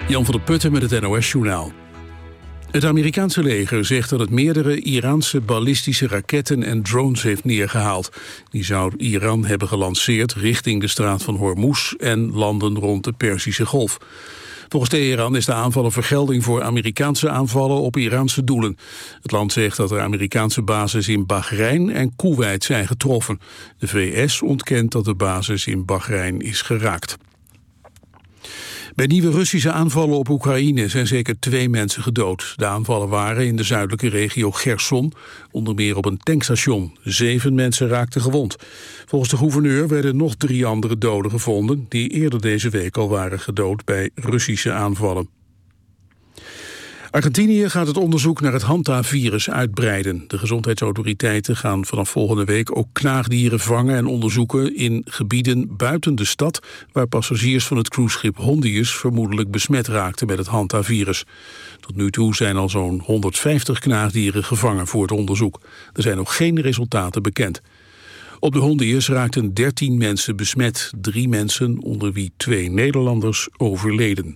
Jan van der Putten met het NOS-journaal. Het Amerikaanse leger zegt dat het meerdere Iraanse ballistische raketten en drones heeft neergehaald. Die zou Iran hebben gelanceerd richting de straat van Hormuz en landen rond de Perzische Golf. Volgens Teheran is de aanval een vergelding voor Amerikaanse aanvallen op Iraanse doelen. Het land zegt dat er Amerikaanse bases in Bahrein en Koeweit zijn getroffen. De VS ontkent dat de basis in Bahrein is geraakt. Bij nieuwe Russische aanvallen op Oekraïne zijn zeker 2 mensen gedood. De aanvallen waren in de zuidelijke regio Gerson, onder meer op een tankstation. 7 mensen raakten gewond. Volgens de gouverneur werden nog 3 andere doden gevonden, die eerder deze week al waren gedood bij Russische aanvallen. Argentinië gaat het onderzoek naar het Hanta-virus uitbreiden. De gezondheidsautoriteiten gaan vanaf volgende week ook knaagdieren vangen en onderzoeken in gebieden buiten de stad, waar passagiers van het cruiseschip Hondius vermoedelijk besmet raakten met het Hanta-virus. Tot nu toe zijn al zo'n 150 knaagdieren gevangen voor het onderzoek. Er zijn nog geen resultaten bekend. Op de Hondius raakten 13 mensen besmet, 3 mensen, onder wie 2 Nederlanders, overleden.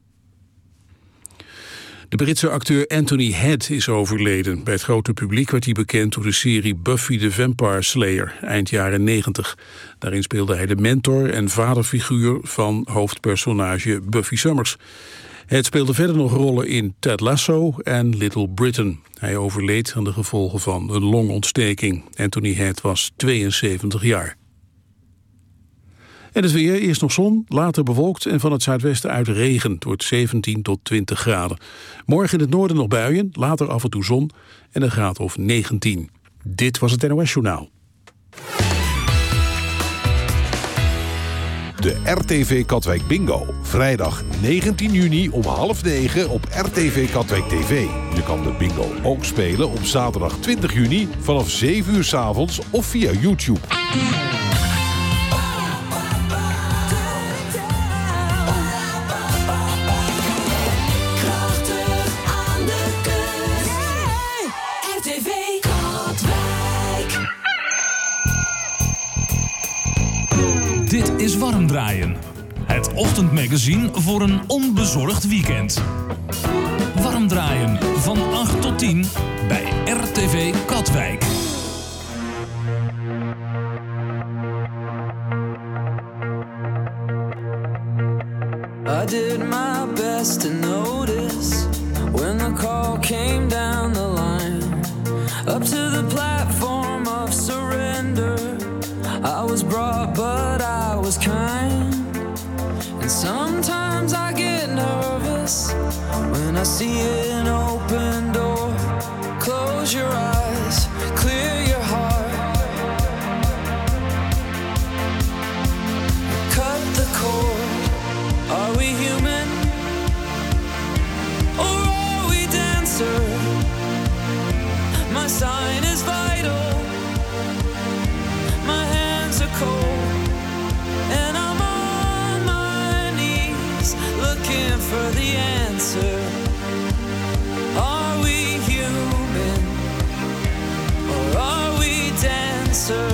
De Britse acteur Anthony Head is overleden. Bij het grote publiek werd hij bekend door de serie Buffy the Vampire Slayer, eind jaren 90. Daarin speelde hij de mentor en vaderfiguur van hoofdpersonage Buffy Summers. Head speelde verder nog rollen in Ted Lasso en Little Britain. Hij overleed aan de gevolgen van een longontsteking. Anthony Head was 72 jaar. En het weer, eerst nog zon, later bewolkt en van het zuidwesten uit regen. Het wordt 17 tot 20 graden. Morgen in het noorden nog buien, later af en toe zon en een graad of 19. Dit was het NOS-journaal. De RTV Katwijk Bingo. Vrijdag 19 juni om 8:30 op RTV Katwijk TV. Je kan de bingo ook spelen op zaterdag 20 juni vanaf 7 uur 's avonds of via YouTube. Dit is Warm Draaien. Het ochtendmagazine voor een onbezorgd weekend. Warm Draaien van 8 tot 10 bij RTV Katwijk. I did my best to notice when the call came down the line. Up to the platform of surrender. I was brought, but I was kind. And sometimes I get nervous when I see an open door. Close your eyes, clear your heart. Cut the cord. Are we human? Or are we dancer? My sign is vital. My hands are cold, and I'm on my knees looking for the answer. Are we human, or are we dancer?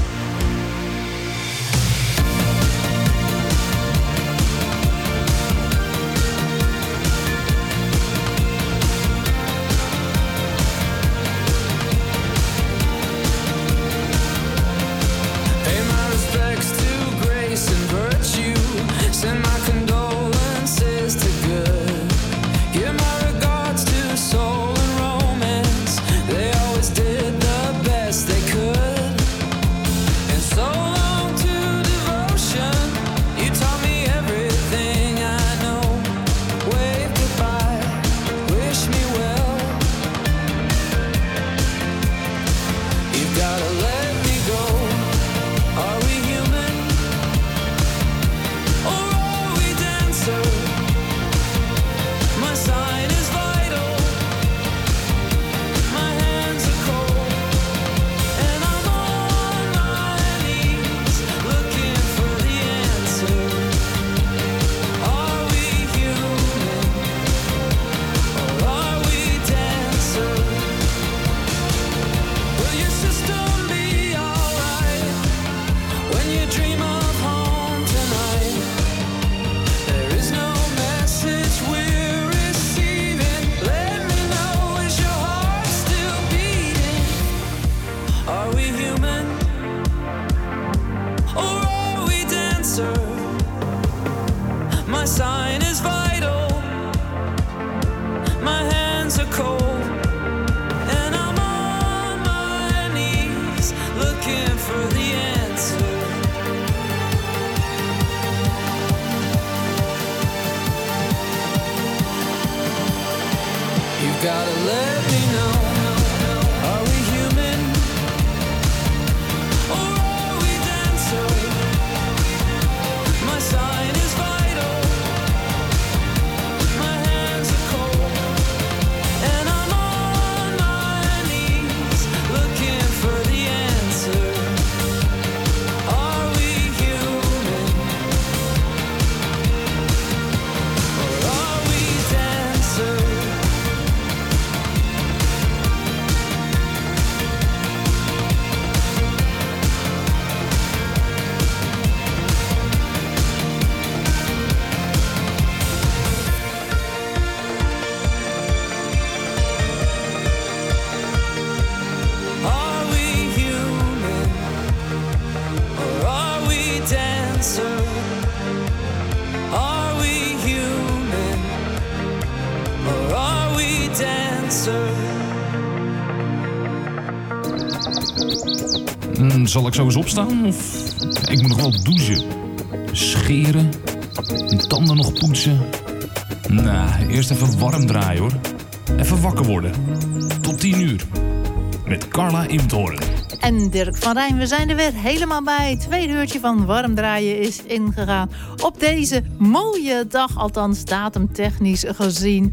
Send my condolences to good. Give my regards to soul and romance. They always did the best they could. And so long to devotion. You taught me everything I know. Wave goodbye, wish me well. You've gotta let me go. Are we human? My sign is vital. My hands are cold, and I'm on my knees looking for the answer. Are we human, or are we dancer? Will your system be alright when you dream of home tonight? There is no message dancer? Are we human? Or are we dancer? Zal ik zo eens opstaan? Of ik moet nog wel douchen. Scheren. Tanden nog poetsen. Nou, eerst even warm draaien hoor. Even wakker worden. Tot 10:00. Met Carla Imthoorn. En Dirk van Rijn, we zijn er weer helemaal bij. Het tweede uurtje van Warm Draaien is ingegaan. Op deze mooie dag, althans datumtechnisch gezien,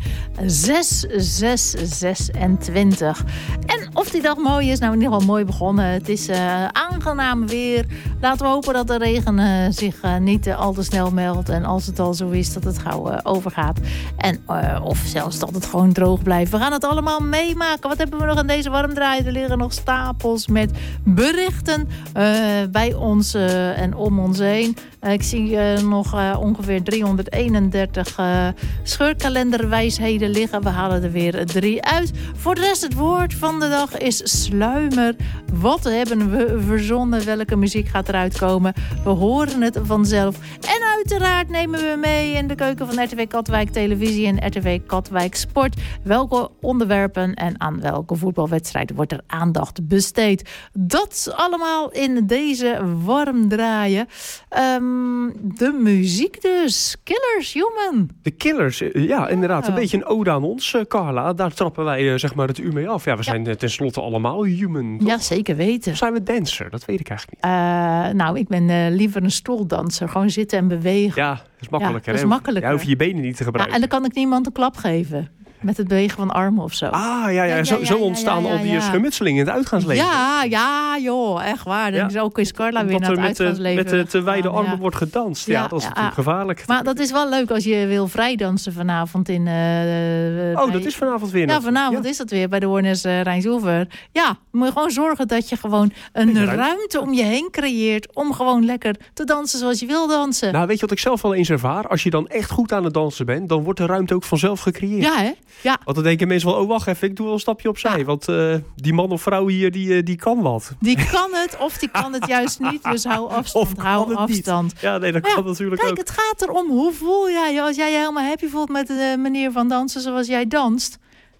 6/6/26. En of die dag mooi is, nou in ieder geval mooi begonnen. Het is aangenaam weer. Laten we hopen dat de regen zich niet al te snel meldt. En als het al zo is, dat het gauw overgaat. En of zelfs dat het gewoon droog blijft. We gaan het allemaal meemaken. Wat hebben we nog aan deze Warm Draaien? Er liggen nog stapels met berichten bij ons en om ons heen. Ik zie nog ongeveer 331 scheurkalenderwijsheden liggen. We halen er weer 3 uit. Voor de rest, het woord van de dag is sluimer. Wat hebben we verzonnen? Welke muziek gaat eruit komen? We horen het vanzelf. En uiteraard nemen we mee in de keuken van RTV Katwijk Televisie en RTV Katwijk Sport. Welke onderwerpen en aan welke voetbalwedstrijden wordt er aandacht besteed? Dat allemaal in deze Warm Draaien. De muziek dus. Killers, Human. De Killers, ja, inderdaad. Een beetje een ode aan ons, Carla. Daar trappen wij zeg maar het uur mee af. Ja, we zijn tenslotte allemaal human. Toch? Ja, zeker weten. Of zijn we dancer? Dat weet ik eigenlijk niet. Nou, ik ben liever een stoeldanser. Gewoon zitten en bewegen. Ja, dat is makkelijker. Ja, dat is makkelijker. Ja, hoef je je benen niet te gebruiken. En dan kan ik niemand een klap geven. Met het bewegen van armen of zo. Zo ontstaan al die schermutselingen in het uitgaansleven. Ja, joh, echt waar. Dan is ook Carla weer naar het uitgaansleven. Met te wijde armen wordt gedanst. Ja, dat is natuurlijk gevaarlijk. Maar dat is wel leuk als je wil vrijdansen vanavond in... dat is vanavond weer. Ja, vanavond is dat weer bij de Horners Rijnsoever. Ja, moet je gewoon zorgen dat je gewoon een ruimte om je heen creëert... om gewoon lekker te dansen zoals je wil dansen. Nou, weet je wat ik zelf wel eens ervaar? Als je dan echt goed aan het dansen bent... dan wordt de ruimte ook vanzelf gecreëerd. Ja, hè? Ja. Want dan denken mensen wel, oh wacht even, ik doe wel een stapje opzij. Ja. Want die man of vrouw hier, die kan wat. Die kan het of die kan het juist niet. Dus hou afstand. Niet. Ja, nee, dat kan natuurlijk Kijk, ook. Het gaat erom, hoe voel jij je als jij je helemaal happy voelt met de manier van dansen zoals jij danst?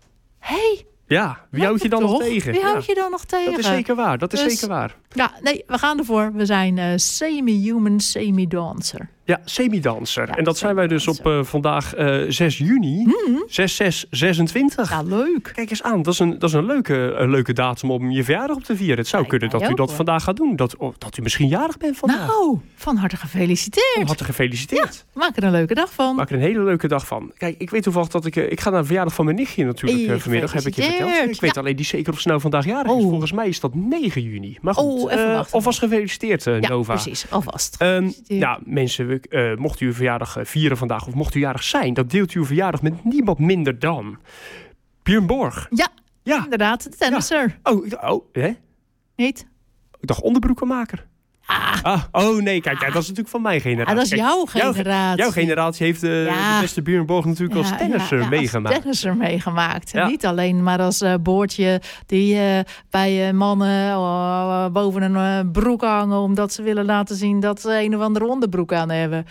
Ja, wie houdt je dan nog tegen? Wie houdt je dan nog tegen? Dat is zeker waar, zeker waar. Ja, nee, we gaan ervoor. We zijn semi-human, semi-dancer. Ja, semi-danser. Ja, en dat zijn wij dus op vandaag 6 juni. 6/6/26. Ja, leuk. Kijk eens aan, dat is een leuke datum om je verjaardag op te vieren. Het zou kunnen dat u dat vandaag gaat doen. Dat u misschien jarig bent vandaag. Nou, van harte gefeliciteerd. Van harte gefeliciteerd. Ja, maak er een leuke dag van. Maak er een hele leuke dag van. Kijk, ik weet toevallig dat ik ga naar de verjaardag van mijn nichtje natuurlijk vanmiddag. Heb ik je verteld. Ik weet alleen niet zeker of ze nou vandaag jarig is. Volgens mij is dat 9 juni. Maar goed, alvast gefeliciteerd, Nova. Ja, precies. Alvast. Ja, mensen... mocht u uw verjaardag vieren vandaag of mocht u jarig zijn... dan deelt u uw verjaardag met niemand minder dan... Björn Borg. Ja, inderdaad. De tennisser. Ja. Hè? Niet? Ik dacht onderbroekenmaker. Nee, kijk, dat is natuurlijk van mijn generatie. Dat is jouw generatie. Jouw generatie heeft de beste Björn Borg natuurlijk als tennisser meegemaakt. Als tennisser meegemaakt. Ja. Niet alleen maar als boordje die bij mannen boven een broek hangen... omdat ze willen laten zien dat ze een of andere onderbroek aan hebben.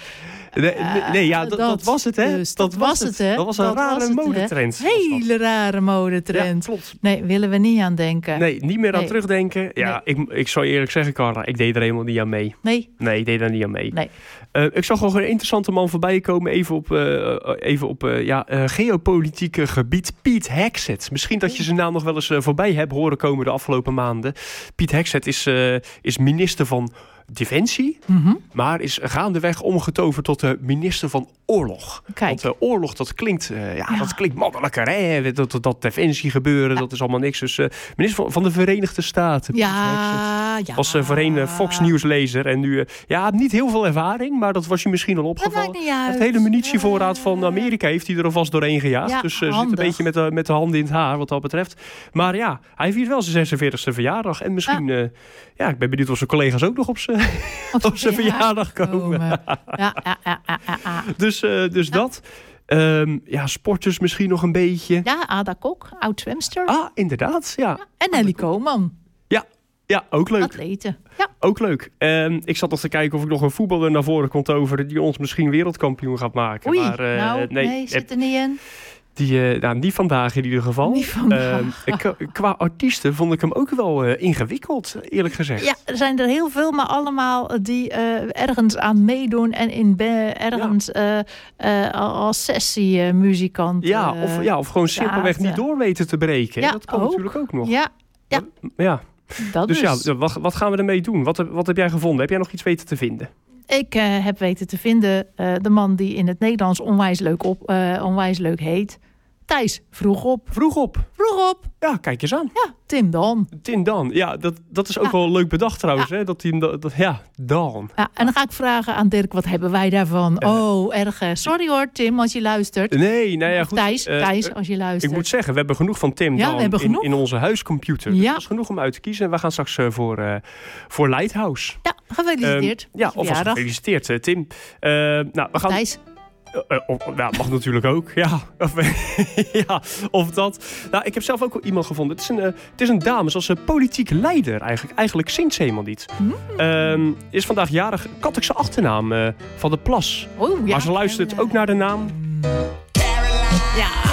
Dat was het, hè? Dus, dat was het, hè? Dat was een rare modetrend. Hele rare modetrend. Ja, klopt. Nee, willen we niet aan denken. Nee, niet meer aan terugdenken. Ja, ik zou eerlijk zeggen, Carla, ik deed er helemaal niet aan mee. Nee, ik deed er niet aan mee. Nee. Ik zag gewoon een interessante man voorbij komen. Even op geopolitieke gebied. Piet Hexet. Misschien dat je zijn naam nog wel eens voorbij hebt horen komen de afgelopen maanden. Piet Hexet is minister van Defensie, maar is gaandeweg omgetoverd tot de minister van Oorlog. Kijk. Want oorlog, dat klinkt mannelijker. Hè? Dat Defensie gebeuren, dat is allemaal niks. Dus minister van de Verenigde Staten. Was voorheen Fox News-lezer en nu niet heel veel ervaring, maar dat was je misschien al opgevallen. Het hele munitievoorraad van Amerika heeft hij er alvast doorheen gejaagd. Ja, dus zit een beetje met de handen in het haar wat dat betreft. Maar ja, hij viert wel zijn 46e verjaardag. En misschien, ik ben benieuwd of zijn collega's ook nog op zijn verjaardag komen. Dus dat. Sporters misschien nog een beetje. Ja, Ada Kok, oud zwemster. Inderdaad, ja. En Nelly Koman. Ja, ook leuk. Atleten. Ja. Ook leuk. Ik zat nog te kijken of ik nog een voetballer naar voren kon toveren die ons misschien wereldkampioen gaat maken. Oei, maar, nee, zit er niet in. Niet vandaag in ieder geval. Niet vandaag. Qua artiesten vond ik hem ook wel ingewikkeld, eerlijk gezegd. Ja, er zijn er heel veel, maar allemaal die ergens aan meedoen en ergens als sessiemuzikant. Of gewoon simpelweg niet door weten te breken. Ja, dat kan natuurlijk ook nog. Ja. Dat dus dus. ja, wat gaan we ermee doen? Wat heb jij gevonden? Heb jij nog iets weten te vinden? Ik heb weten te vinden de man die in het Nederlands onwijs leuk heet. Thijs, vroeg op. Vroeg op. Ja, kijk eens aan. Ja, Tim Dan. Ja, dat is ook wel leuk bedacht trouwens. Ja. Hè? Dan. Ja, en dan ga ik vragen aan Dirk, wat hebben wij daarvan? Erg. Sorry hoor, Tim, als je luistert. Nee, nou ja, goed. Thijs, als je luistert. Ik moet zeggen, we hebben genoeg van Tim Dan in onze huiscomputer. Dus dat is genoeg om uit te kiezen. En we gaan straks voor Lighthouse. Ja, gefeliciteerd. Alvast gefeliciteerd, Tim. We gaan... Thijs. Mag natuurlijk ook. Ja. Of dat. Nou, ik heb zelf ook wel iemand gevonden. Het is een dame, zoals een politieke leider eigenlijk. Eigenlijk zingt ze helemaal niet. Is vandaag jarig. Kattekse achternaam van de Plas. Maar ze luistert ook naar de naam. Ja.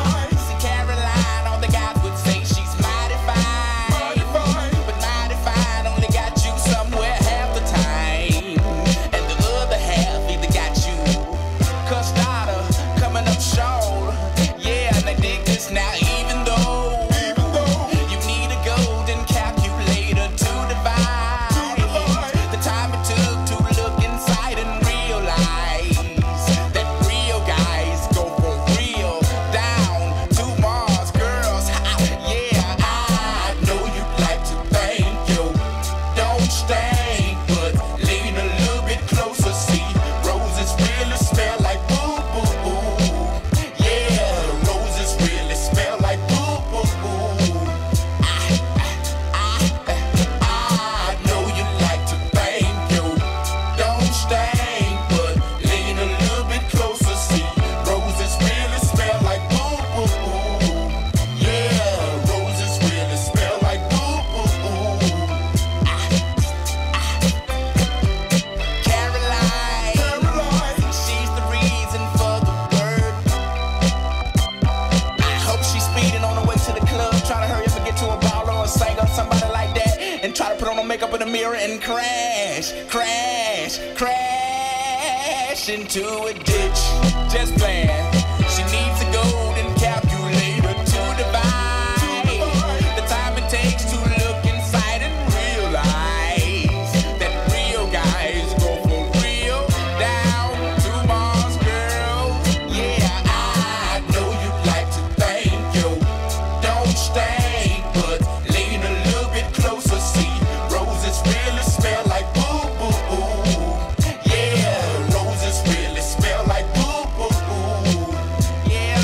Into a ditch, just playing. She needs a golden calculator to divide the time it takes to look inside and realize that real guys go for real down to Mars, girl. Yeah, I know you'd like to thank you. Don't stay, but lean a little bit closer. See, roses really smell like boo boo boo. Yeah, roses really smell like boo boo boo. Yeah,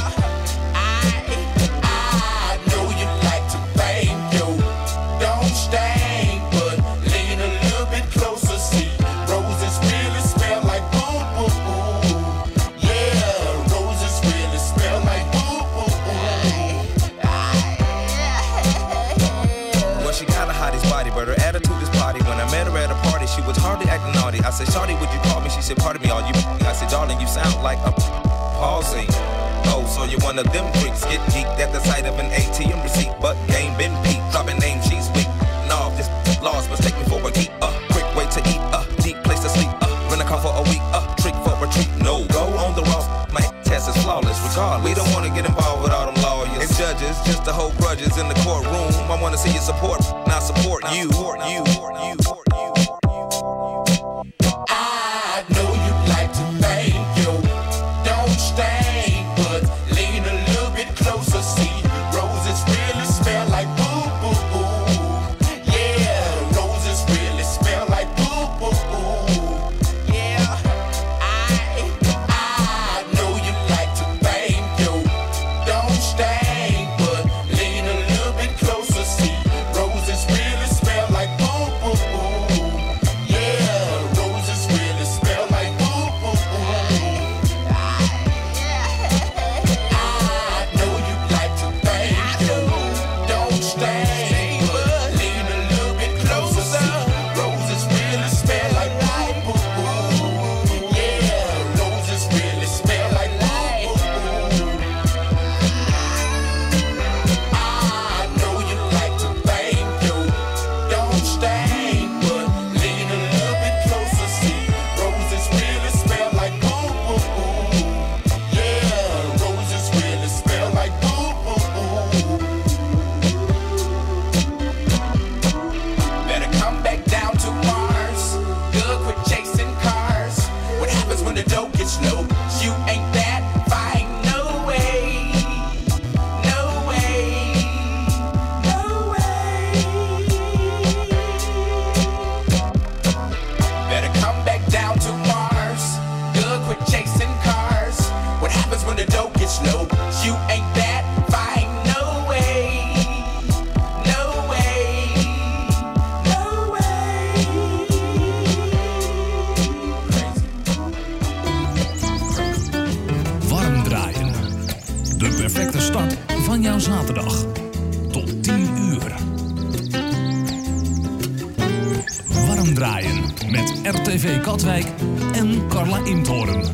I know you like to thank you. Don't stay, but lean a little bit closer. See, roses really smell like boo boo boo. Yeah, roses really smell like boo boo boo. Well, she got a hottest body, but her attitude is potty. When I met her at a party, she was hardly acting naughty. I said, "Shawty, would you call me?" She said, "Pardon me, are you?" I said, "Darling, you sound like a pausing." Oh, so you're one of them freaks. Get geeked at the sight of an ATM receipt, but game been beat. Dropping name, she's weak. No, this lost, mistake me for a geek. Quick way to eat. Deep place to sleep. Rent a car for a week. Trick for retreat. No, go on the road. My test is flawless. Regardless, we don't want to get involved with all them lawyers and judges, just to hold grudges in the courtroom. I want to see you support, not support you. I know you'd like to thank you. Don't stay, but lean a little bit closer. See, roses really smell like boo boo boo. Yeah, roses really smell like boo boo boo. Yeah, I know you'd like to thank you. Don't stay, but lean a little bit closer. See, roses really smell like boo boo. jouw zaterdag. Tot 10 uur. Warm draaien met RTV Katwijk en Carla Imthoorn.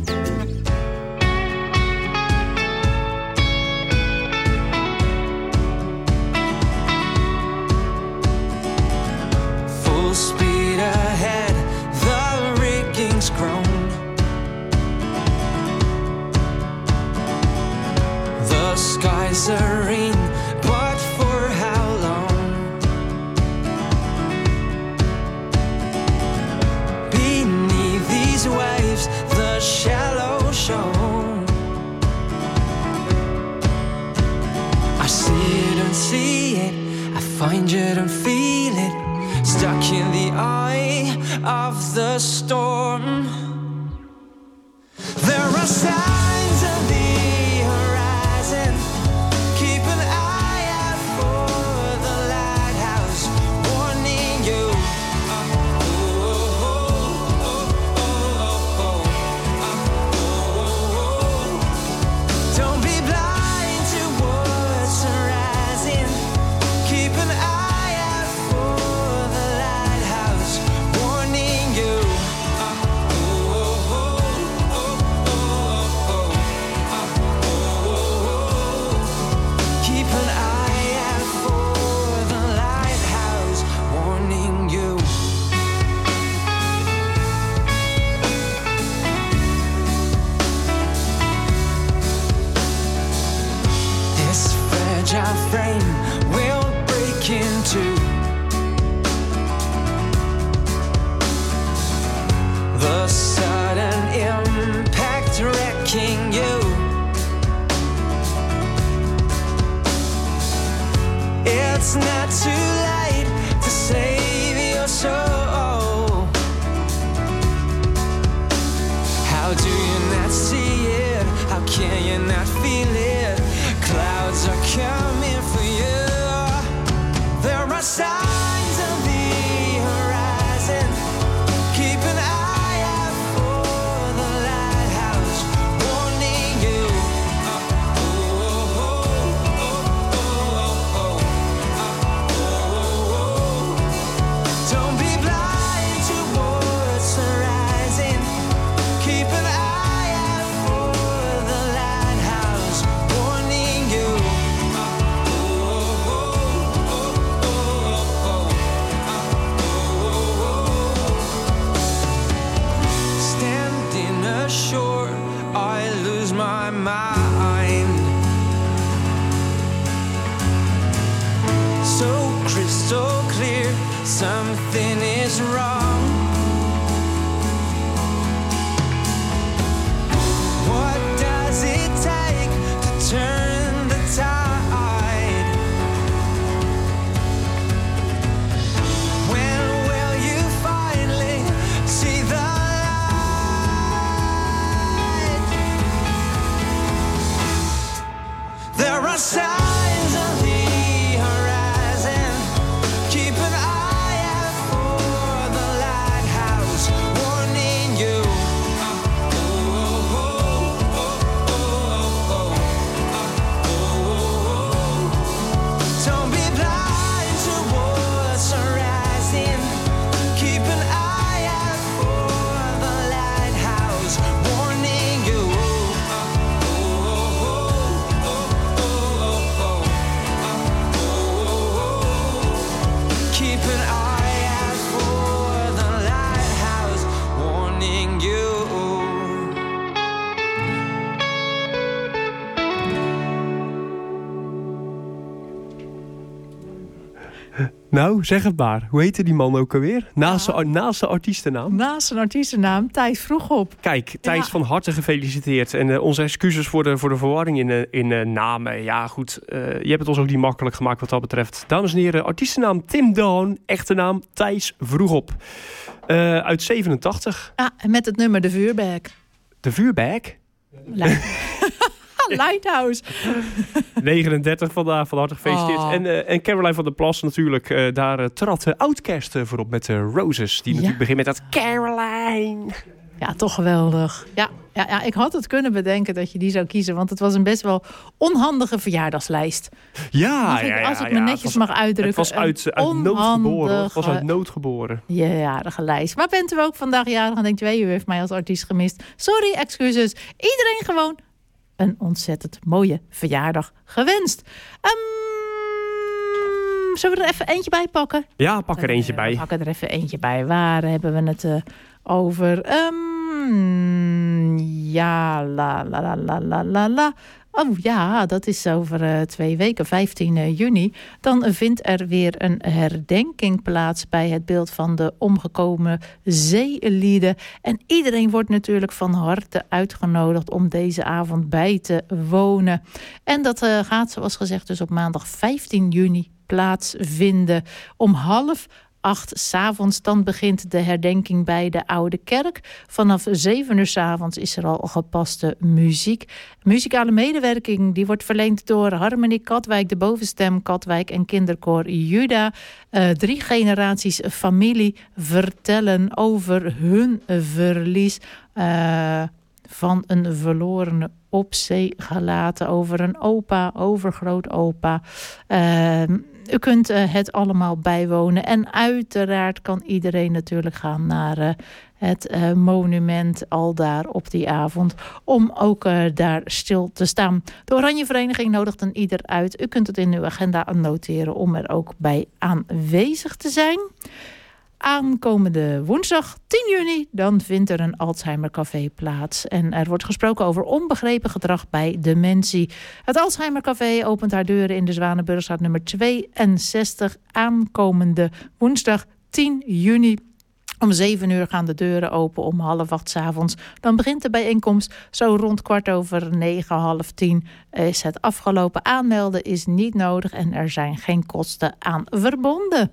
Full speed ahead, the rigging's grown. The sky's serene, but for how long? Beneath these waves, the shallow shore. I sit and see it, I find it and feel it, stuck in the eye of the storm. There are signs of the horizon. Keep an eye out for the lighthouse, warning you. Don't be blind to what's rising. Keep an eye out for the lighthouse, warning you. Keep an eye out for the lighthouse, warning you. This fragile frame will break in two. The sudden impact wrecking you. It's not too late to save your soul. How do you not see it? How can you not feel it? Clouds are coming for you. There are signs of the horizon. Keep an eye out for the lighthouse, warning you. Don't be blind to what's rising. Keep an eye out for the lighthouse, warning you. Standing ashore, I lose my mind. So crystal clear, something is wrong. What does it take to turn the tide? When will you finally see the light? There are signs of the horizon. Keep an eye out for the lighthouse, warning you. Don't be blind to what's rising. Keep an eye out for the lighthouse, warning you. Keep an eye out for the lighthouse, warning you. Nou, zeg het maar. Hoe heette die man ook alweer? Naast de artiestennaam. Naast een artiestennaam, Thijs Vroegop. Kijk, Thijs, van harte gefeliciteerd. En onze excuses voor de verwarring in namen. Ja, goed. Je hebt het ons ook niet makkelijk gemaakt wat dat betreft. Dames en heren, artiestennaam Tim Dawn. Echte naam Thijs Vroegop. Uit 87. Ja, en met het nummer De Vuurbag. De Vuurbag? Lighthouse. 39 vandaag, van harte gefeliciteerd. Oh. En Caroline van der Plas natuurlijk. Daar trad Outkast voorop met Roses. Die natuurlijk begint met dat Caroline. Ja, toch geweldig. Ja, ik had het kunnen bedenken dat je die zou kiezen. Want het was een best wel onhandige verjaardagslijst. Als ik me netjes mag uitdrukken. Het was uit nood geboren. Het was uit nood geboren. Jarige lijst. Maar bent u ook vandaag jarig en denkt u, u heeft mij als artiest gemist. Sorry, excuses. Iedereen gewoon een ontzettend mooie verjaardag gewenst. Zullen we er even eentje bij pakken? Ja, pak er eentje bij. Pak er even eentje bij. Waar hebben we het over? Oh ja, dat is over 2 weken, 15 juni. Dan vindt er weer een herdenking plaats bij het beeld van de omgekomen zeelieden. En iedereen wordt natuurlijk van harte uitgenodigd om deze avond bij te wonen. En dat gaat, zoals gezegd, dus op maandag 15 juni plaatsvinden. Om 7:30 s'avonds, dan begint de herdenking bij de Oude Kerk. Vanaf 7 uur 's avonds is er al gepaste muziek. Muzikale medewerking die wordt verleend door Harmonie Katwijk, de Bovenstem Katwijk en kinderkoor Juda. 3 generaties familie vertellen over hun verlies van een verlorene op zee gelaten, over een opa, overgrootopa. U kunt het allemaal bijwonen. En uiteraard kan iedereen natuurlijk gaan naar het monument al daar op die avond. Om ook daar stil te staan. De Oranje Vereniging nodigt een ieder uit. U kunt het in uw agenda noteren om er ook bij aanwezig te zijn. Aankomende woensdag 10 juni, dan vindt er een Alzheimer Café plaats. En er wordt gesproken over onbegrepen gedrag bij dementie. Het Alzheimer Café opent haar deuren in de Zwanenburgstraat nummer 62. Aankomende woensdag 10 juni. Om 7 uur gaan de deuren open, om 7:30 s'avonds. Dan begint de bijeenkomst. Zo rond 9:15 is het afgelopen. Aanmelden is niet nodig en er zijn geen kosten aan verbonden.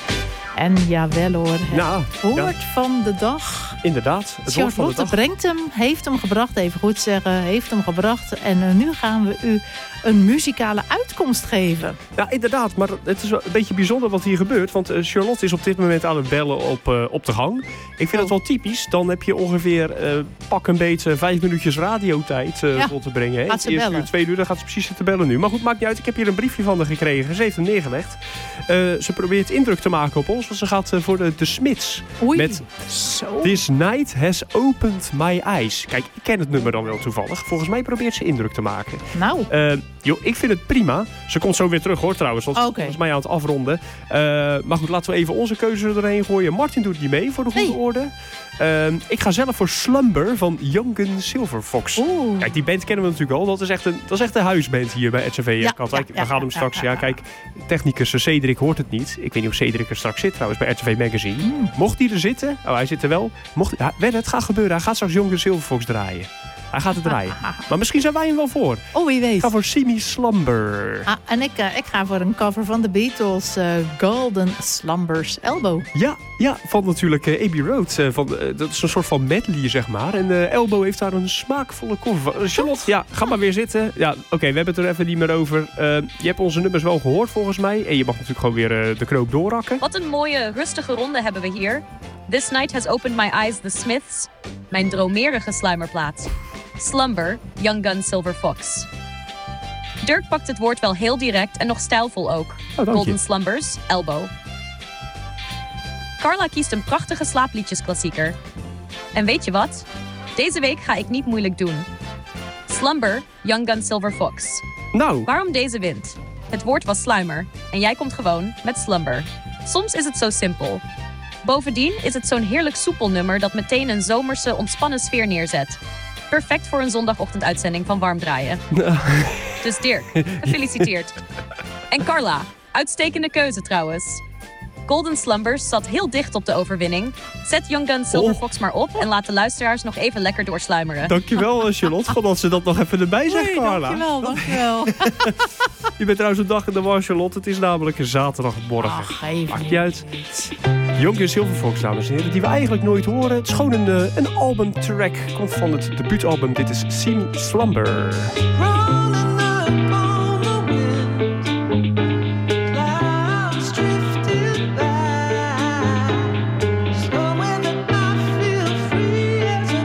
En jawel hoor, het woord van de dag. Inderdaad, het woord van de dag. Brengt hem, heeft hem gebracht, even goed zeggen, heeft hem gebracht. En nu gaan we u een muzikale uitkomst geven. Ja, inderdaad, maar het is wel een beetje bijzonder wat hier gebeurt. Want Charlotte is op dit moment aan het bellen op de gang. Ik vind het wel typisch. Dan heb je ongeveer pak een beetje 5 minuutjes radiotijd rond te brengen. Gaat ze bellen. Eerste uur, 2 uur, dan gaat ze precies zitten bellen nu. Maar goed, maakt niet uit. Ik heb hier een briefje van haar gekregen. Ze heeft hem neergelegd. Ze probeert indruk te maken op ons. Want ze gaat voor de Smiths. Oei, met zo. This Night Has Opened My Eyes. Kijk, ik ken het nummer dan wel toevallig. Volgens mij probeert ze indruk te maken. Nou. Ik vind het prima. Ze komt zo weer terug hoor trouwens. Want volgens mij aan het afronden. Maar goed, laten we even onze keuze erheen gooien. Martin doet niet mee voor de goede orde. Ik ga zelf voor Slumber van Young Gun Silver Fox. Oeh. Kijk, die band kennen we natuurlijk al. Dat is echt een huisband hier bij RTV Katwijk. We gaan hem straks... Kijk, technicus Cedric hoort het niet. Ik weet niet of Cedric er straks zit trouwens bij RTV Magazine. Mocht hij er zitten... Oh, hij zit er wel. Het gaat gebeuren. Hij gaat straks Young Gun Silver Fox draaien. Hij gaat het draaien. Maar misschien zijn wij hem wel voor. Oh, wie weet. Ik ga voor Simi Slumber. En ik ga voor een cover van de Beatles. Golden Slumbers Elbow. Ja, van natuurlijk Abbey Road. Dat is een soort van medley, zeg maar. En Elbow heeft daar een smaakvolle cover van. Charlotte, ga maar weer zitten. Ja, oké, we hebben het er even niet meer over. Je hebt onze nummers wel gehoord, volgens mij. En je mag natuurlijk gewoon weer de knoop doorrakken. Wat een mooie, rustige ronde hebben we hier. This Night Has Opened My Eyes, The Smiths. Mijn dromerige sluimerplaats. Slumber, Young Gun Silver Fox. Dirk pakt het woord wel heel direct en nog stijlvol ook. Golden Slumbers, Elbow. Carla kiest een prachtige slaapliedjesklassieker. En weet je wat? Deze week ga ik niet moeilijk doen. Slumber, Young Gun Silver Fox. Nou. Waarom deze wint? Het woord was sluimer en jij komt gewoon met Slumber. Soms is het zo simpel. Bovendien is het zo'n heerlijk soepel nummer dat meteen een zomerse, ontspannen sfeer neerzet. Perfect voor een zondagochtenduitzending van Warm Draaien. Dus Dirk, gefeliciteerd. En Carla, uitstekende keuze trouwens. Golden Slumbers zat heel dicht op de overwinning. Zet Young Gun Silver Fox maar op en laat de luisteraars nog even lekker doorsluimeren. Dankjewel Charlotte, dat ze dat nog even erbij zegt, Carla. Dankjewel. Je bent trouwens een dag in de war, Charlotte. Het is namelijk een zaterdagmorgen. Ach, maakt niet uit. Young Gun Silver Fox, dames en heren, die we eigenlijk nooit horen. Het is gewoon een albumtrack. Komt van het debuutalbum. Dit is Simi Slumber. As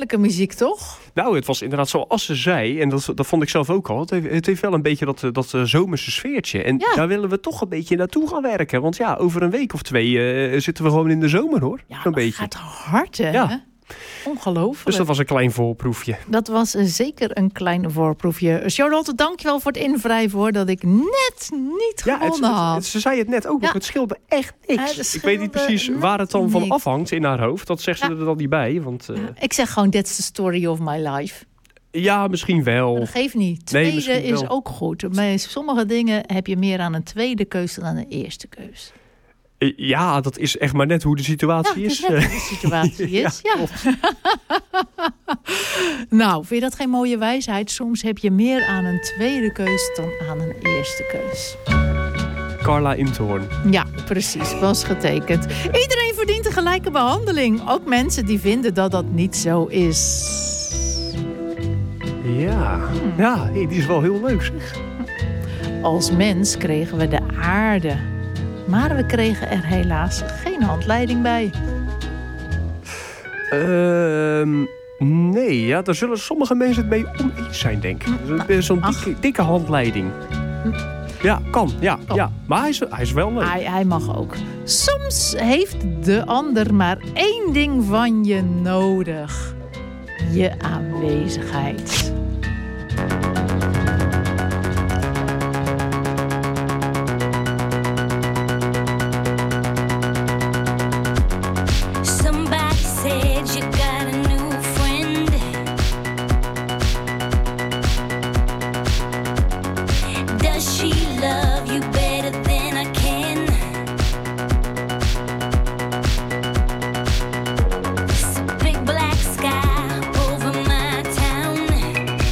heerlijke muziek, toch? Nou, het was inderdaad zoals ze zei, en dat vond ik zelf ook al. Het heeft wel een beetje dat zomerse sfeertje. En daar willen we toch een beetje naartoe gaan werken. Want ja, over een week of 2 zitten we gewoon in de zomer, hoor. Ja, zo'n beetje. Het gaat hard, hè? Ja. Ongelooflijk. Dus dat was een klein voorproefje. Dat was zeker een klein voorproefje. Charlotte, dankjewel voor het invrijven, hoor. Dat ik net niet gewonnen had. Ze zei het net ook nog. Het scheelde echt niks. Ik weet niet precies waar het dan van afhangt in haar hoofd. Dat zegt ze er dan niet bij. Want, ik zeg gewoon, that's the story of my life. Ja, misschien wel. Maar dat geeft niet. Tweede is ook goed. Bij sommige dingen heb je meer aan een tweede keus dan aan een eerste keus. Ja, dat is echt maar net hoe de situatie is. Ja, hoe de situatie is. Ja. Nou, vind je dat geen mooie wijsheid? Soms heb je meer aan een tweede keus dan aan een eerste keus. Carla Intoorn. Ja, precies. Was getekend. Iedereen verdient een gelijke behandeling. Ook mensen die vinden dat dat niet zo is. Ja, die is wel heel leuk, zeg. Als mens kregen we de aarde. Maar we kregen er helaas geen handleiding bij. Nee, ja, daar zullen sommige mensen het mee oneens zijn, denk ik. Zo'n dikke handleiding. Ja, kan. Ja. Maar hij is wel leuk. Hij mag ook. Soms heeft de ander maar 1 ding van je nodig. Je aanwezigheid. Big black sky over my town.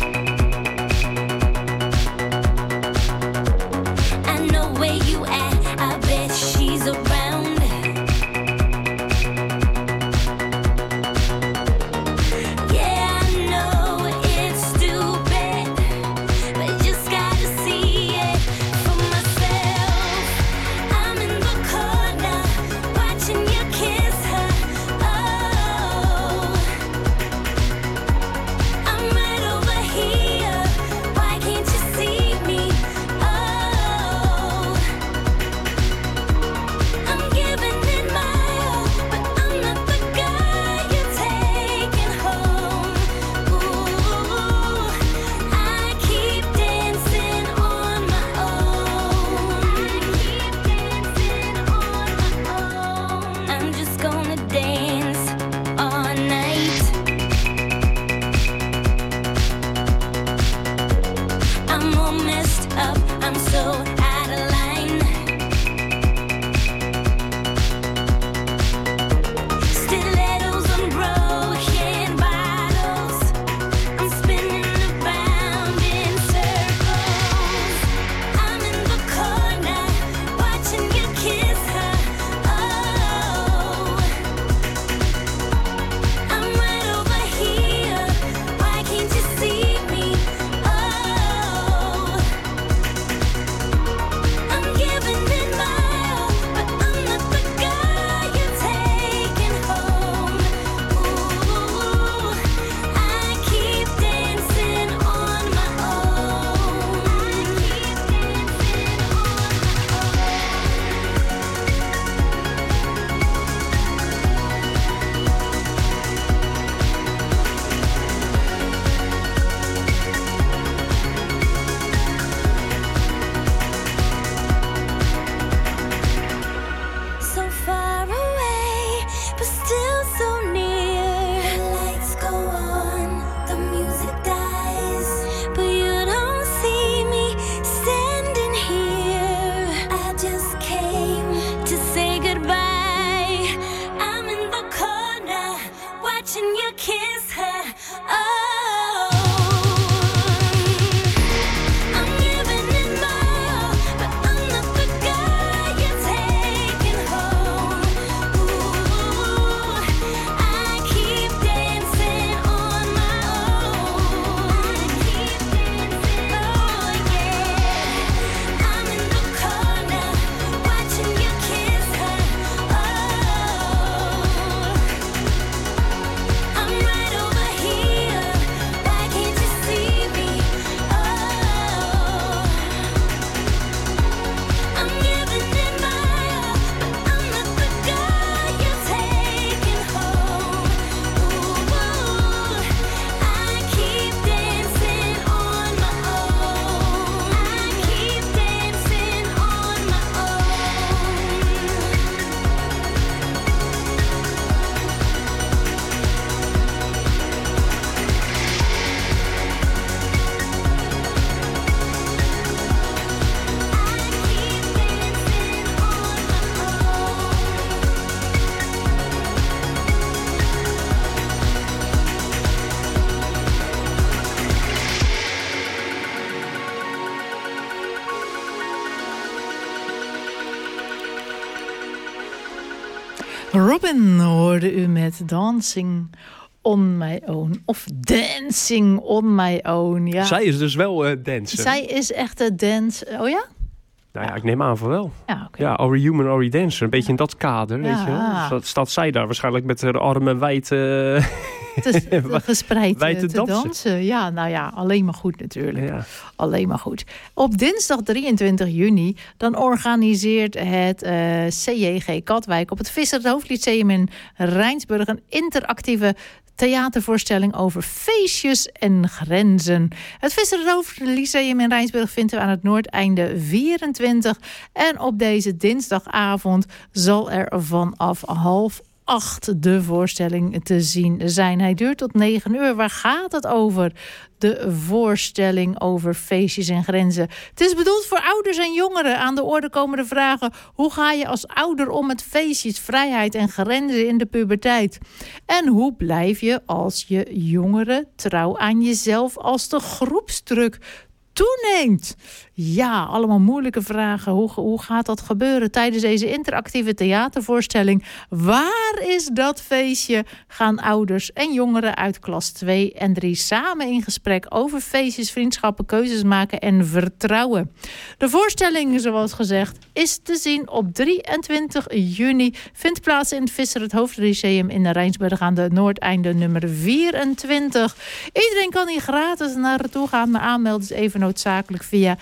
Robin hoorde u met Dancing on My Own. Of Dancing on My Own. Ja. Zij is dus wel dansen. Zij is echt een dance. Oh ja? Nou ja, ik neem aan van wel. Ja, okay. Ja, Are We Human, Are We Dancer? Een beetje in dat kader, weet je wel. Dus staat zij daar waarschijnlijk met haar armen wijd... gespreid te te dansen. Ja, nou ja, alleen maar goed natuurlijk. Ja. Alleen maar goed. Op dinsdag 23 juni... dan organiseert het CJG Katwijk... op het Visser het Hoofdlyceum in Rijnsburg... een interactieve theatervoorstelling over feestjes en grenzen. Het Visser Lyceum in Rijnsburg vinden we aan het Noordeinde 24. En op deze dinsdagavond zal er vanaf 7:30 de voorstelling te zien zijn. Hij duurt tot 9 uur. Waar gaat het over? De voorstelling over feestjes en grenzen. Het is bedoeld voor ouders en jongeren. Aan de orde komen de vragen: hoe ga je als ouder om met feestjes, vrijheid en grenzen in de puberteit? En hoe blijf je als je jongeren trouw aan jezelf als de groepsdruk toeneemt? Ja, allemaal moeilijke vragen. Hoe gaat dat gebeuren tijdens deze interactieve theatervoorstelling? Waar is dat feestje? Gaan ouders en jongeren uit klas 2 en 3 samen in gesprek over feestjes, vriendschappen, keuzes maken en vertrouwen. De voorstelling, zoals gezegd, is te zien op 23 juni. Vindt plaats in het Visser het Hoofdlyceum in de Rijnsburg aan de Noordeinde nummer 24. Iedereen kan hier gratis naartoe gaan, maar aanmelden is even noodzakelijk via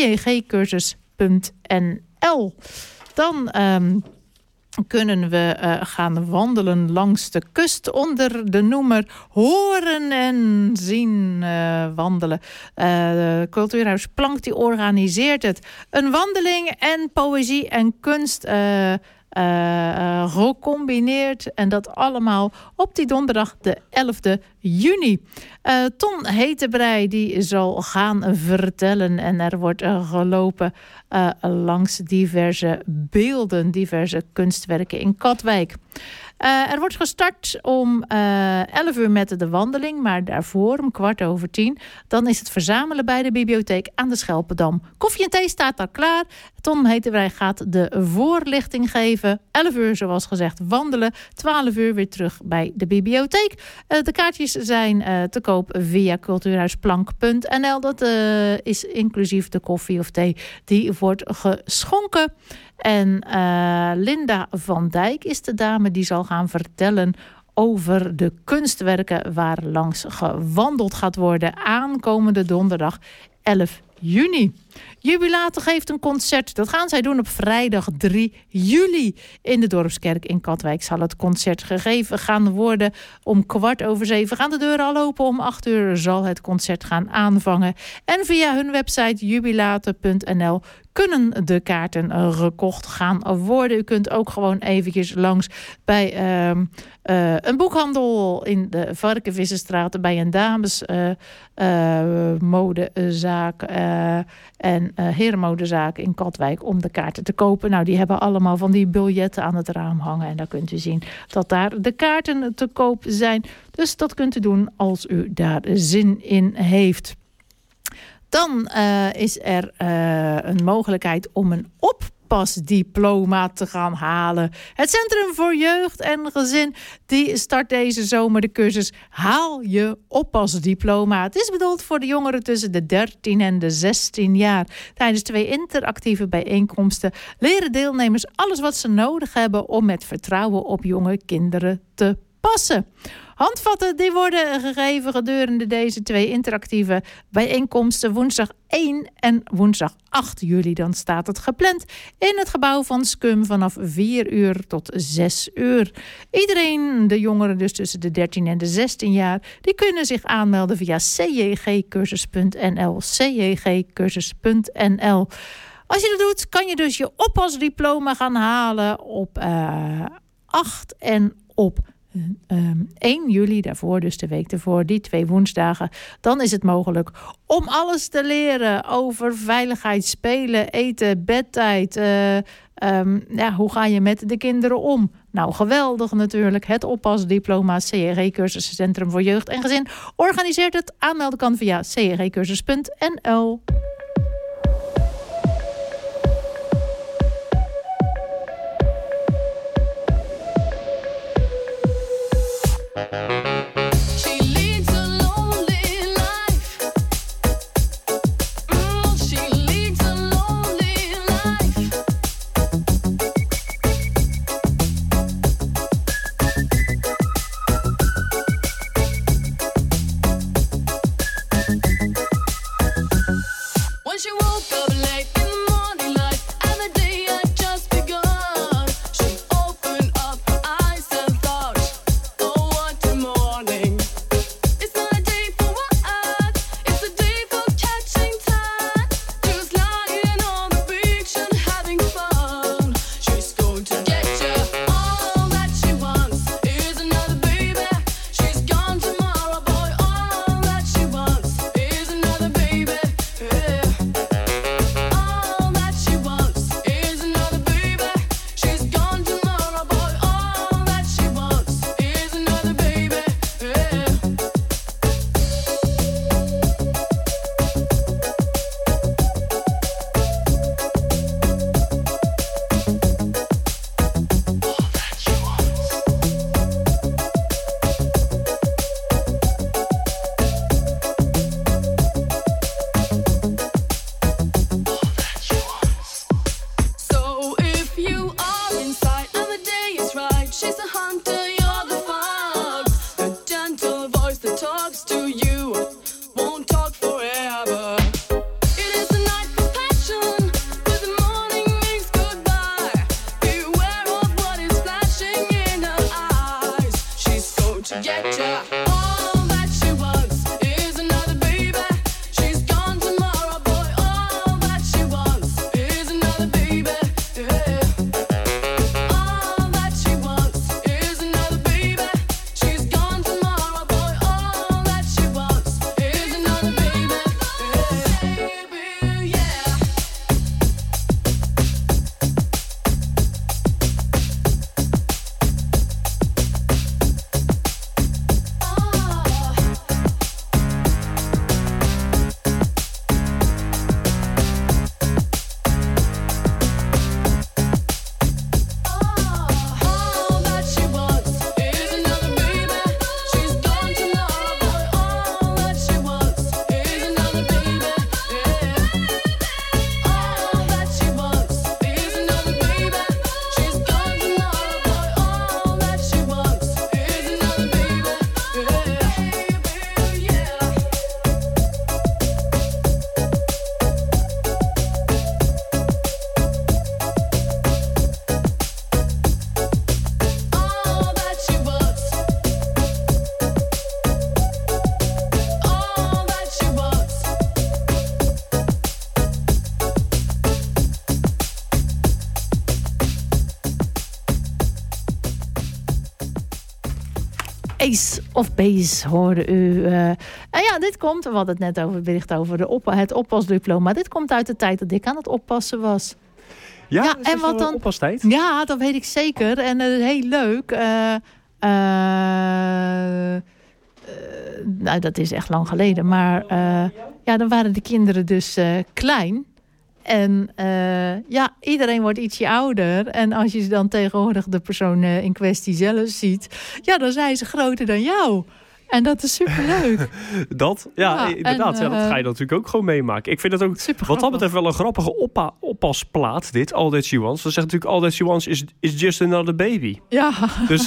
cjgcursus.nl. Dan kunnen we gaan wandelen langs de kust onder de noemer Horen en Zien wandelen. Cultuurhuis Plank die organiseert het. Een wandeling en poëzie en kunst gecombineerd. En dat allemaal op die donderdag de 11e juni. Ton Hetebrei die zal gaan vertellen. En er wordt gelopen langs diverse beelden, diverse kunstwerken in Katwijk. Er wordt gestart om 11 uur met de wandeling, maar daarvoor om 10:15... dan is het verzamelen bij de bibliotheek aan de Schelpendam. Koffie en thee staat daar klaar. Ton Hetebrei gaat de voorlichting geven. 11 uur, zoals gezegd, wandelen. 12 uur weer terug bij de bibliotheek. De kaartjes zijn te koop via cultuurhuisplank.nl. Dat is inclusief de koffie of thee. Die wordt geschonken. En Linda van Dijk is de dame die zal gaan vertellen over de kunstwerken waar langs gewandeld gaat worden aankomende donderdag 11 juni. Jubilator geeft een concert. Dat gaan zij doen op vrijdag 3 juli. In de Dorpskerk in Katwijk zal het concert gegeven gaan worden. Om 7:15 gaan de deuren al open. Om 8 uur zal het concert gaan aanvangen. En via hun website jubilator.nl kunnen de kaarten gekocht gaan worden. U kunt ook gewoon eventjes langs bij een boekhandel in de Varkenvissenstraat, bij een damesmodezaak en herenmodezaak in Katwijk om de kaarten te kopen. Nou, die hebben allemaal van die biljetten aan het raam hangen en daar kunt u zien dat daar de kaarten te koop zijn. Dus dat kunt u doen als u daar zin in heeft. Dan is er een mogelijkheid om een oppasdiploma te gaan halen. Het Centrum voor Jeugd en Gezin die start deze zomer de cursus Haal je oppasdiploma. Het is bedoeld voor de jongeren tussen de 13 en de 16 jaar. Tijdens 2 interactieve bijeenkomsten leren deelnemers alles wat ze nodig hebben om met vertrouwen op jonge kinderen te passen. Handvatten die worden gegeven gedurende deze 2 interactieve bijeenkomsten. Woensdag 1 en woensdag 8 juli. Dan staat het gepland in het gebouw van SCUM vanaf 4 uur tot 6 uur. Iedereen, de jongeren dus tussen de 13 en de 16 jaar... die kunnen zich aanmelden via cjgcursus.nl. cjgcursus.nl. Als je dat doet, kan je dus je oppasdiploma gaan halen op 8 en op 1 juli, daarvoor dus de week ervoor, die 2 woensdagen. Dan is het mogelijk om alles te leren over veiligheid, spelen, eten, bedtijd. Hoe ga je met de kinderen om? Nou, geweldig natuurlijk. Het oppasdiploma CJG-cursus Centrum voor Jeugd en Gezin organiseert het. Aanmelden kan via cjgcursus.nl. She leads a lonely life. She leads a lonely life. When she woke up late in the morning light and the day had just begun, she opened up her eyes and thought, oh, what a morning. It's not a day for what? It's a day for catching time. Just lying on the beach and having fun. She's going to get you. All that she wants is another baby. She's gone tomorrow, boy. All that she wants is another baby. Yeah. All that she wants is another baby. She's gone tomorrow, boy. All that she wants is another baby. Yeah. So if you are inside and the day is right, she's a hunter, you're the fox. The gentle voice that talks to you won't talk forever. It is a night for passion, but the morning means goodbye. Beware of what is flashing in her eyes. She's going to get ya. All that she wants is another baby. She's gone tomorrow, boy. All that she wants is another baby. Yeah. All that she wants is another baby. She's gone tomorrow, boy. All that she wants is another baby. Baby, yeah. All that she wants is another baby. She's gone tomorrow, boy. All that she wants is another baby. Yeah. All that she wants is another baby. She's gone tomorrow, boy. All that she wants is another baby. Yeah. All that she wants. All that she wants. Ace of Base hoorde u. En ja, dit komt, we hadden het net over het bericht over het oppasdiploma. Dit komt uit de tijd dat ik aan het oppassen was. Ja, en is het wat zo dan? oppastijd? Ja, dat weet ik zeker. En heel leuk. Nou, dat is echt lang geleden. Maar ja, dan waren de kinderen dus klein. En ja, iedereen wordt ietsje ouder. En als je dan tegenwoordig de persoon in kwestie zelf ziet, ja, dan zijn ze groter dan jou. En dat is superleuk. Dat? Ja, inderdaad. En, dat ga je natuurlijk ook gewoon meemaken. Ik vind het ook, wat dat betreft, wel een grappige oppasplaat, dit. All That She Wants. Dat zegt natuurlijk, All That She Wants is just another baby. Ja. Dus...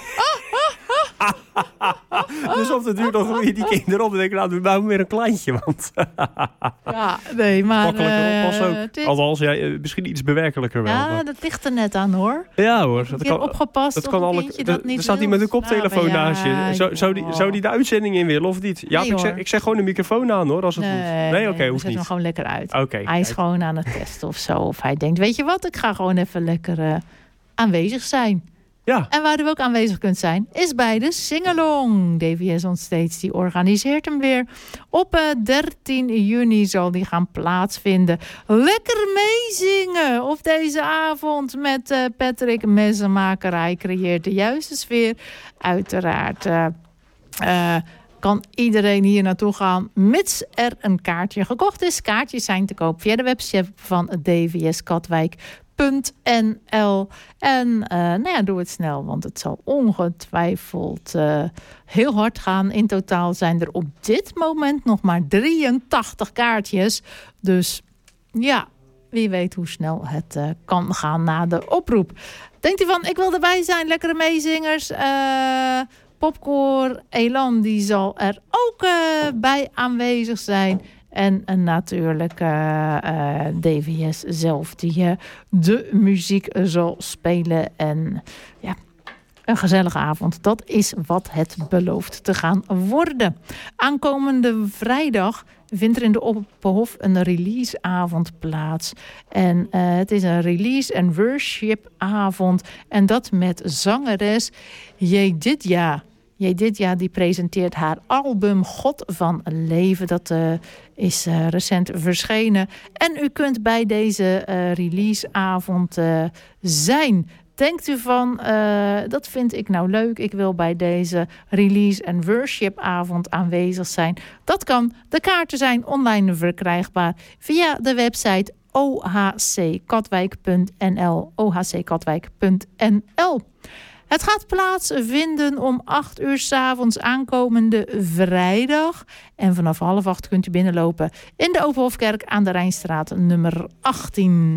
dus op de duur dan groeien die kinderen op en denken, nou, we bouwen weer een kleintje. Want ja, nee, maar... makkelijker oppassen ook. Althans, ja, misschien iets bewerkelijker wel. Ja, maar dat ligt er net aan, hoor. Ja, hoor. Dat kan opgepast dat kan alle. Er staat iemand met een koptelefoon naast je. Zou die de uitzending in willen of niet? Ja, Nee, ik zeg gewoon de microfoon aan, hoor, als het moet. Nee, oké, hoeft zet niet. hem gewoon lekker uit. Okay, hij is gewoon aan het testen of zo. Of hij denkt, weet je wat, ik ga gewoon even lekker aanwezig zijn. Ja. En waar u ook aanwezig kunt zijn, is bij de Singalong. DVS On Stage, die organiseert hem weer. Op 13 juni zal die gaan plaatsvinden. Lekker meezingen op deze avond met Patrick Messenmaker. Hij creëert de juiste sfeer. Uiteraard kan iedereen hier naartoe gaan, mits er een kaartje gekocht is. Kaartjes zijn te koop via de website van dvskatwijk.nl. En nou ja, doe het snel, want het zal ongetwijfeld heel hard gaan. In totaal zijn er op dit moment nog maar 83 kaartjes. Dus ja, wie weet hoe snel het kan gaan na de oproep. Denkt u van, ik wil erbij zijn, lekkere meezingers. Popcore Elan, die zal er ook bij aanwezig zijn. En natuurlijk DVS zelf, die de muziek zal spelen. En ja, een gezellige avond. Dat is wat het belooft te gaan worden. Aankomende vrijdag vindt er in de Oppenhof een releaseavond plaats. En het is een release- en worshipavond. En dat met zangeres Jedidja. Jedidja die presenteert haar album God van Leven. Dat is recent verschenen. En u kunt bij deze releaseavond zijn. Denkt u van, dat vind ik nou leuk. Ik wil bij deze release- en worshipavond aanwezig zijn. Dat kan. De kaarten zijn online verkrijgbaar via de website ohckatwijk.nl. ohckatwijk.nl. Het gaat plaatsvinden om 8 uur 's avonds aankomende vrijdag. En vanaf 7:30 kunt u binnenlopen in de Openhofkerk aan de Rijnstraat nummer 18.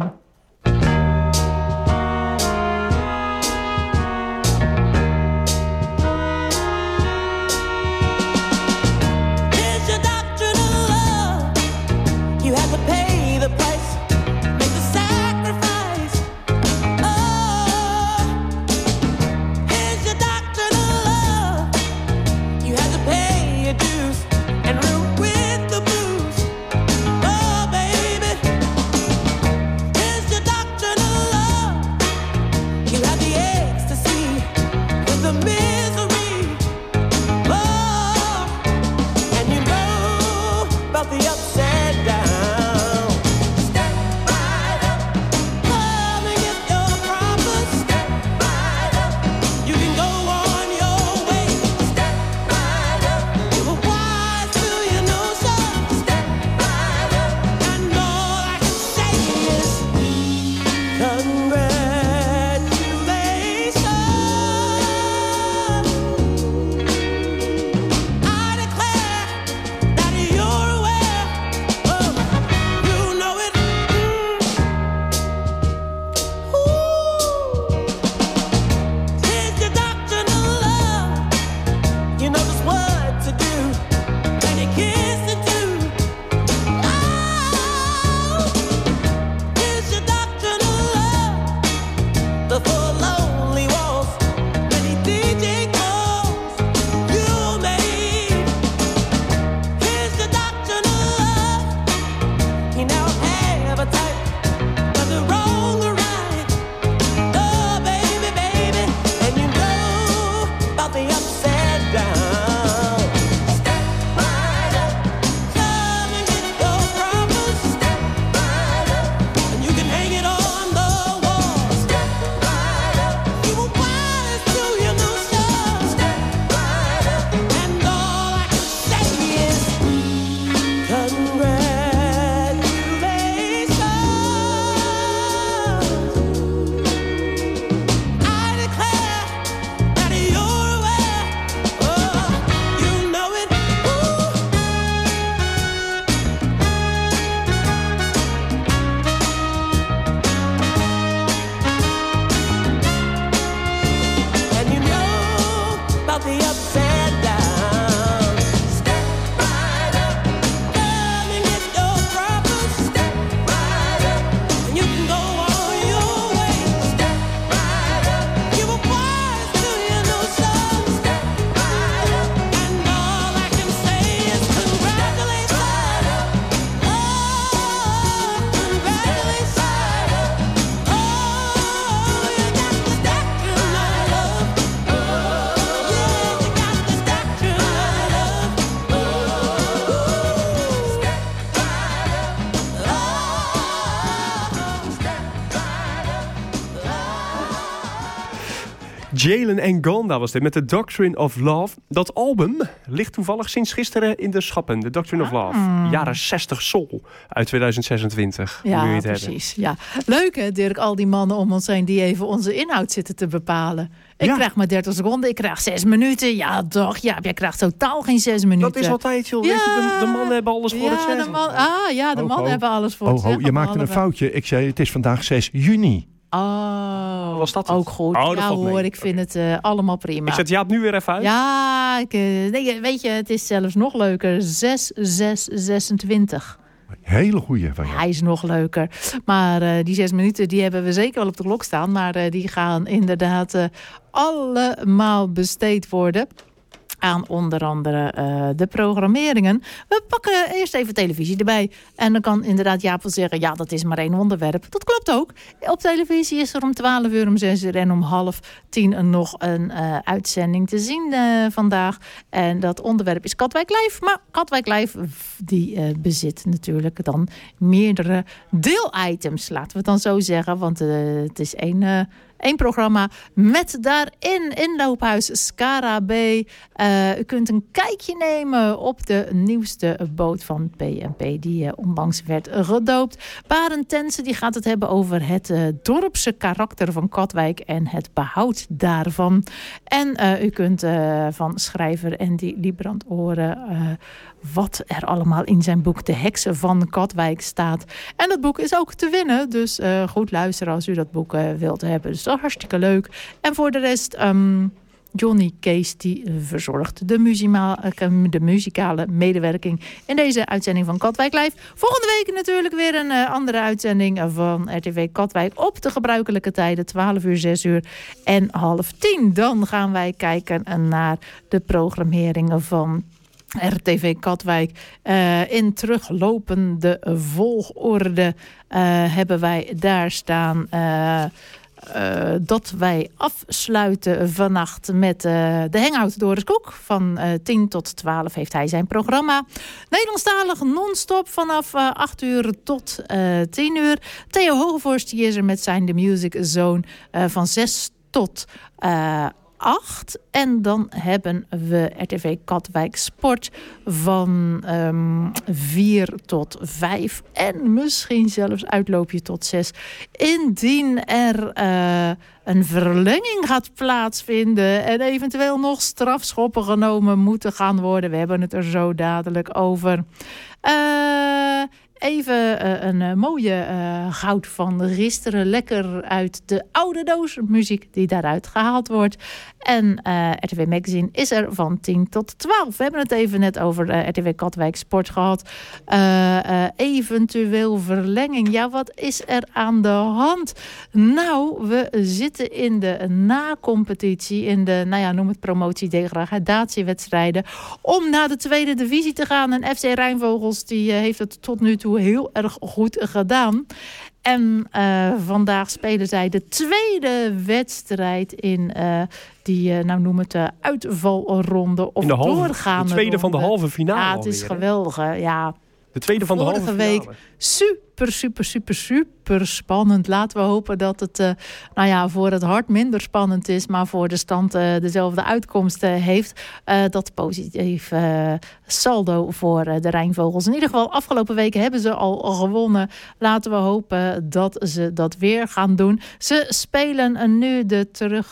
Jalen en Gonda was dit met The Doctrine of Love. Dat album ligt toevallig sinds gisteren in de schappen. The Doctrine of Love. Jaren 60 soul uit 2026. Ja, moet je het precies. Ja. Leuk hè, Dirk, al die mannen om ons heen die even onze inhoud zitten te bepalen. Ik krijg maar 30 seconden, ik krijg 6 minuten. Ja, toch? Ja, jij krijgt totaal geen 6 minuten. Dat is altijd, joh. Ja. De mannen hebben alles voor het zeggen. De mannen hebben alles voor het zeggen. Je maakte een foutje. Ik zei, het is vandaag 6 juni. Oh, was dat ook goed. Ik vind het allemaal prima. Ik zet Jaap nu weer even uit. Ja, weet je, het is zelfs nog leuker. 6-6-26. Hele goeie van jou. Hij is nog leuker. Maar die 6 minuten die hebben we zeker wel op de klok staan. Maar die gaan inderdaad allemaal besteed worden aan onder andere de programmeringen. We pakken eerst even televisie erbij. En dan kan inderdaad Jaap wel zeggen, ja, dat is maar 1 onderwerp. Dat klopt ook. Op televisie is er om 12 uur, om 6 uur en om 9:30 nog een uitzending te zien vandaag. En dat onderwerp is Katwijk Live. Maar Katwijk Live, die bezit natuurlijk dan meerdere deelitems. Laten we het dan zo zeggen, want het is één programma met daarin inloophuis Scarabee. U kunt een kijkje nemen op de nieuwste boot van PNP die onlangs werd gedoopt. Barend Tensen die gaat het hebben over het dorpse karakter van Katwijk en het behoud daarvan. En u kunt van schrijver Andy Liebrand horen wat er allemaal in zijn boek De Heksen van Katwijk staat. En dat boek is ook te winnen, dus goed luisteren als u dat boek wilt hebben. Dus dat is hartstikke leuk. En voor de rest, Johnny Kees die verzorgt de muzikale medewerking in deze uitzending van Katwijk Live. Volgende week natuurlijk weer een andere uitzending van RTV Katwijk op de gebruikelijke tijden, 12 uur, 6 uur en 9:30. Dan gaan wij kijken naar de programmeringen van RTV Katwijk. In teruglopende volgorde hebben wij daar staan dat wij afsluiten vannacht met de Hangout Doris Koek. Van 10 tot 12 heeft hij zijn programma. Nederlandstalig non-stop vanaf 8 uur tot 10 uur. Theo Hogevorst die is er met zijn The Music Zone van 6 tot 8. En dan hebben we RTV Katwijk Sport van 4 tot 5. En misschien zelfs uitloopje tot 6. Indien er een verlenging gaat plaatsvinden en eventueel nog strafschoppen genomen moeten gaan worden. We hebben het er zo dadelijk over. Even een mooie goud van gisteren. Lekker uit de oude doos muziek die daaruit gehaald wordt. En RTV Magazine is er van 10 tot 12. We hebben het even net over RTV Katwijk Sport gehad. Eventueel verlenging. Ja, wat is er aan de hand? Nou, we zitten in de na-competitie. In de, noem het promotie-degradatiewedstrijden. Om naar de tweede divisie te gaan. En FC Rijnvogels die heeft het tot nu toe heel erg goed gedaan. En vandaag spelen zij de tweede wedstrijd in die, noem het uitvalronde of doorgaande de tweede ronde. Van de halve finale. Ja, het is geweldig. Ja. De tweede van de halve finale. Vorige week super spannend. Laten we hopen dat het voor het hart minder spannend is, maar voor de stand dezelfde uitkomst heeft. Dat positief saldo voor de Rijnvogels. In ieder geval, afgelopen weken hebben ze al gewonnen. Laten we hopen dat ze dat weer gaan doen. Ze spelen nu de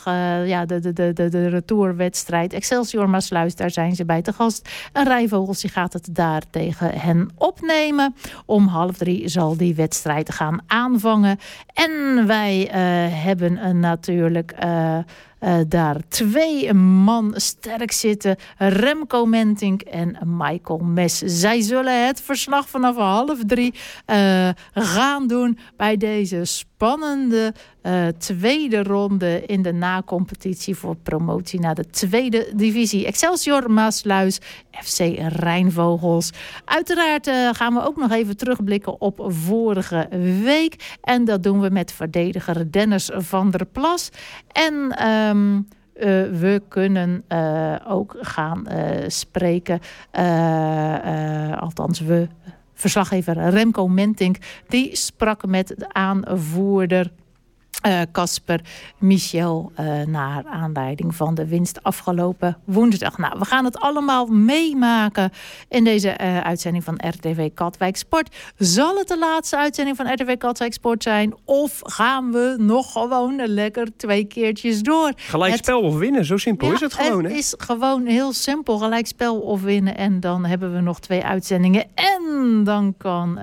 retourwedstrijd. Excelsior Maasluis, daar zijn ze bij te gast. En Rijnvogels die gaat het daar tegen hen opnemen. Om 2:30 zal die wedstrijd gaan aanvangen. En wij hebben natuurlijk daar 2 man sterk zitten. Remco Mentink en Michael Mes. Zij zullen het verslag vanaf 2:30 gaan doen bij deze spannende tweede ronde in de na-competitie voor promotie naar de tweede divisie. Excelsior Maasluis, FC Rijnvogels. Uiteraard gaan we ook nog even terugblikken op vorige week. En dat doen we met verdediger Dennis van der Plas. En we kunnen ook gaan spreken. Althans, verslaggever Remco Mentink die sprak met de aanvoerder Casper Michel naar aanleiding van de winst afgelopen woensdag. Nou, we gaan het allemaal meemaken in deze uitzending van RTV Katwijk Sport. Zal het de laatste uitzending van RTV Katwijk Sport zijn? Of gaan we nog gewoon lekker 2 keertjes door? Gelijkspel of winnen, zo simpel is het gewoon. Het is gewoon heel simpel. Gelijkspel of winnen. En dan hebben we nog 2 uitzendingen. En dan kan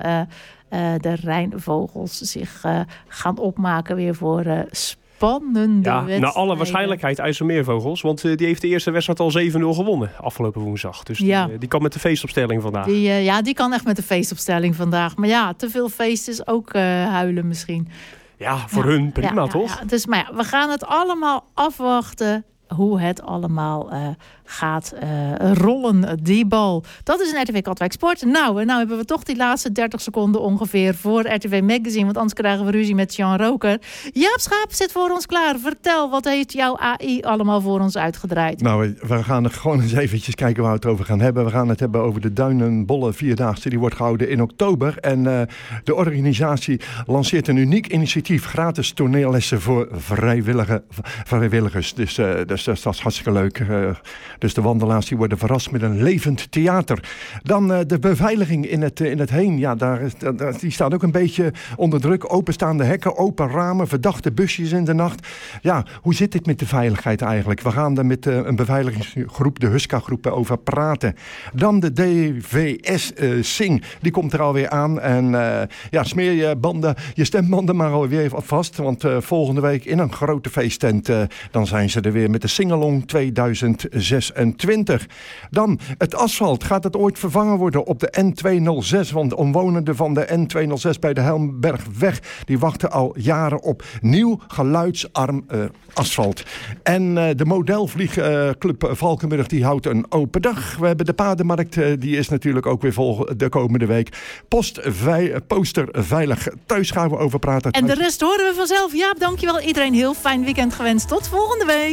de Rijnvogels zich gaan opmaken weer voor spannende wedstrijden. Naar alle waarschijnlijkheid IJsselmeervogels. Want die heeft de eerste wedstrijd al 7-0 gewonnen afgelopen woensdag. Dus die kan met de feestopstelling vandaag. Die kan echt met de feestopstelling vandaag. Maar ja, te veel feest is ook huilen misschien. Ja, voor hun prima toch? Ja. Dus, maar we gaan het allemaal afwachten hoe het allemaal gaat rollen, die bal. Dat is een RTV Katwijk Sport. Nou hebben we toch die laatste 30 seconden ongeveer voor RTV Magazine, want anders krijgen we ruzie met Jan Roker. Jaap Schaap zit voor ons klaar. Vertel, wat heeft jouw AI allemaal voor ons uitgedraaid? Nou, we gaan er gewoon eens eventjes kijken waar we het over gaan hebben. We gaan het hebben over de Duinenbolle Vierdaagse. Die wordt gehouden in oktober. En de organisatie lanceert een uniek initiatief. Gratis toneellessen voor vrijwilligers. Dus dat is hartstikke leuk. Dus de wandelaars die worden verrast met een levend theater. Dan de beveiliging in het heen. Ja, die staat ook een beetje onder druk. Openstaande hekken, open ramen, verdachte busjes in de nacht. Ja, hoe zit dit met de veiligheid eigenlijk? We gaan er met een beveiligingsgroep, de Huska-groep, over praten. Dan de DVS Sing. Die komt er alweer aan. En smeer je stembanden maar alweer vast. Want volgende week in een grote feesttent, dan zijn ze er weer met de Singalong 2026. Dan het asfalt. Gaat het ooit vervangen worden op de N206? Want omwonenden van de N206 bij de Helmbergweg, die wachten al jaren op nieuw geluidsarm asfalt. En de modelvliegclub Valkenburg, die houdt een open dag. We hebben de paardenmarkt, die is natuurlijk ook weer vol de komende week. Poster veilig thuis gaan we over praten. En de rest horen we vanzelf. Jaap, dankjewel. Iedereen heel fijn weekend gewenst. Tot volgende week.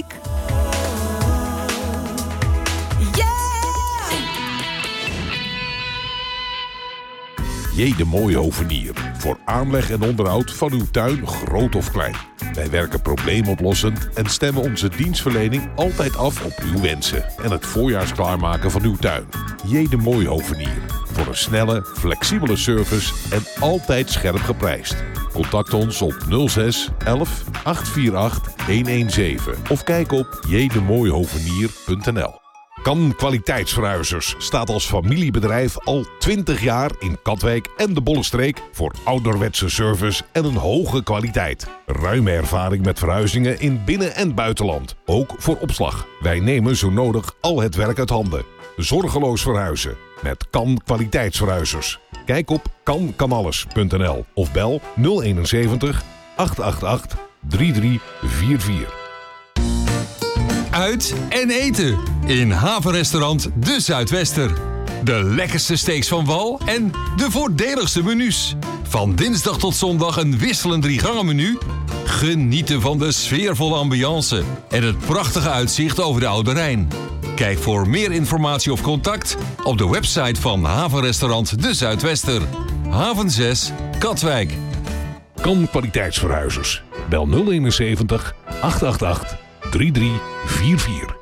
J. de Mooihovenier. Voor aanleg en onderhoud van uw tuin, groot of klein. Wij werken probleemoplossend en stemmen onze dienstverlening altijd af op uw wensen en het voorjaars klaarmaken van uw tuin. J. de Mooihovenier. Voor een snelle, flexibele service en altijd scherp geprijsd. Contact ons op 06 11 848 117 of kijk op jdemooihovenier.nl. Kan Kwaliteitsverhuizers staat als familiebedrijf al 20 jaar in Katwijk en de Bollenstreek voor ouderwetse service en een hoge kwaliteit. Ruime ervaring met verhuizingen in binnen- en buitenland, ook voor opslag. Wij nemen zo nodig al het werk uit handen. Zorgeloos verhuizen met Kan Kwaliteitsverhuizers. Kijk op kankanalles.nl of bel 071 888 3344. Uit en eten in havenrestaurant De Zuidwester. De lekkerste steaks van wal en de voordeligste menus. Van dinsdag tot zondag een wisselend 3-gangen-menu. Genieten van de sfeervolle ambiance en het prachtige uitzicht over de Oude Rijn. Kijk voor meer informatie of contact op de website van havenrestaurant De Zuidwester. Haven 6, Katwijk. Kan Kwaliteitsverhuizers. Bel 071 888 3344.